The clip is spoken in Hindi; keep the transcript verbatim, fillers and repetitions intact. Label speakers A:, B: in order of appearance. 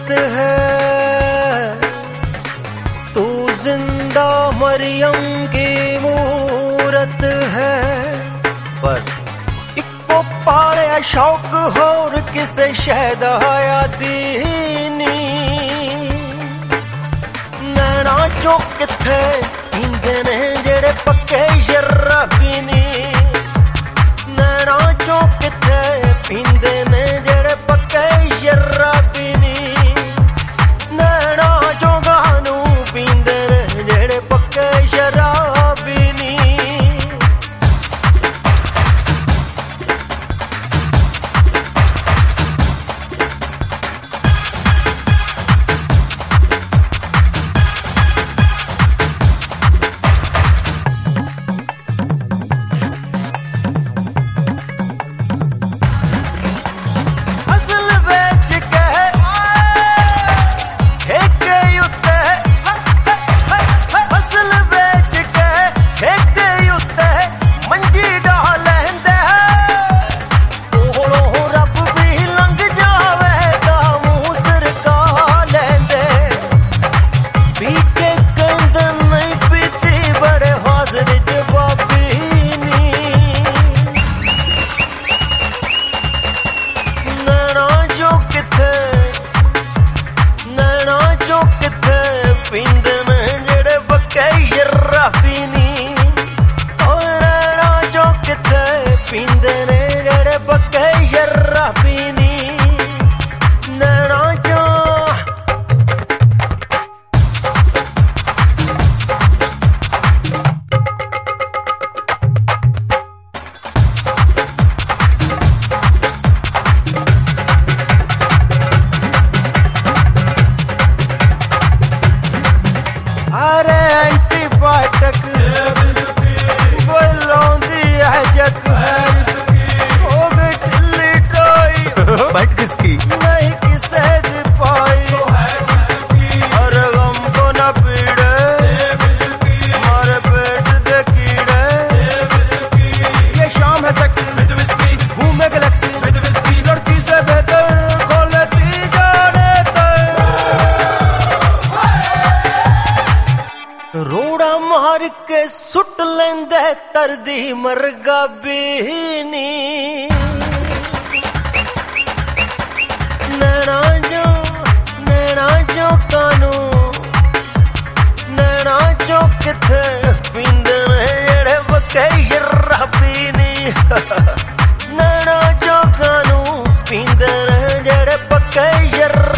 A: सूरत है, तू जिंदा मरियम की मूरत है। पर इको पाले शौक होर किसे शहदाया दीनी, नैना चो किथे पींदे ने जेड़े पक्के शराबी नी, नैना चो किथे पींदे ने जेड़े पक्के शराबी नी, नैना चो गानू पींदे ने जेड़े पक्के शराबी नी। पींदे ने जेड़े पक्के शराबी नी, ओ नैना चो किथे पींदे ने जेड़े पक्के शराबी नी, नैना चो। अरे एंटीबायोटिक बोलौंदी है जग, हो गई ढिल्ली टोई
B: बट किसकी
A: नहीं किसे दी पाई, अरे गम को न पीड़े मारे पेट दे कीड़े, ये शाम है सेक्सी घूमे गैलेक्सी, लड़की से बेहतर खोलती जाने रोड़ा मार के सुट लेंदे तरदी मरगा बीनी, नैना जो नैना जो कानू, नैना जो किथे पींदे ने जेड़े पक्के शराबी नी, नैना जो कानू पींदे ने जेड़े पक्के शराबी।